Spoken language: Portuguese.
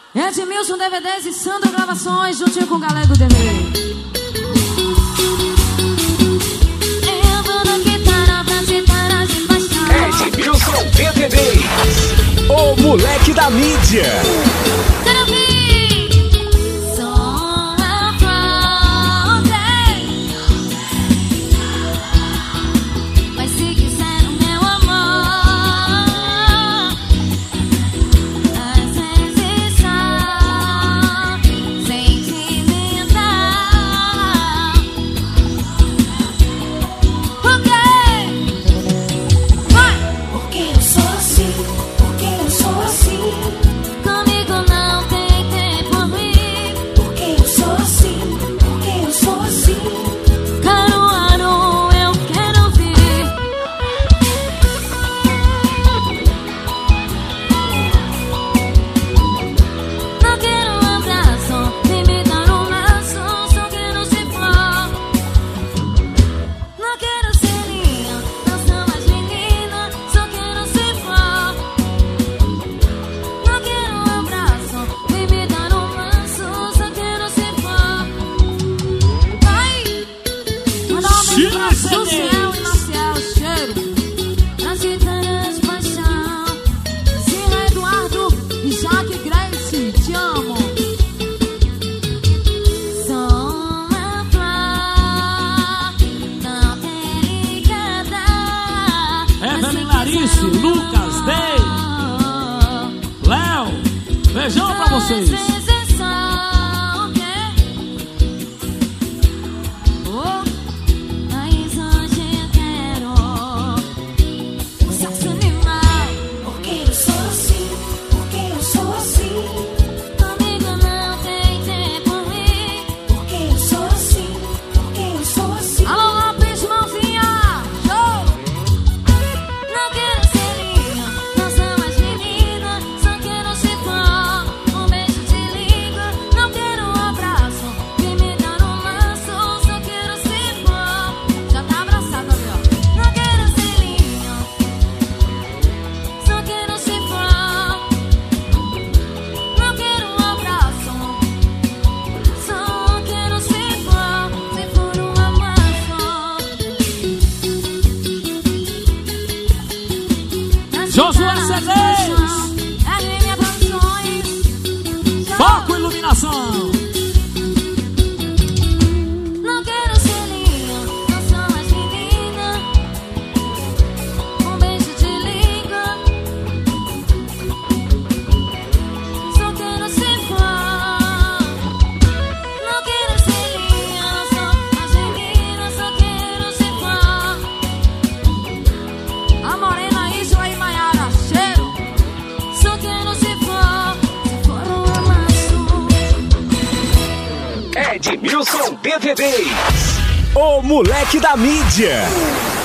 Edmilson DVDs e Sandro Gravações, juntinho com o Galego DVD. Edmilson DVDs, o moleque da mídia. Lucas, Day, Léo, beijão pra vocês. Josué CDs, foco iluminação. Não quero ser linda, não sou mais menina. Um beijo de língua. Só quero ser fã. Não quero ser linda, não sou mais menina. Só quero ser fã. A Morena, Isla e Maiara, cheiro. Só quero ser fã. Se for um amasso. Edmilson DVDs, o moleque da mídia.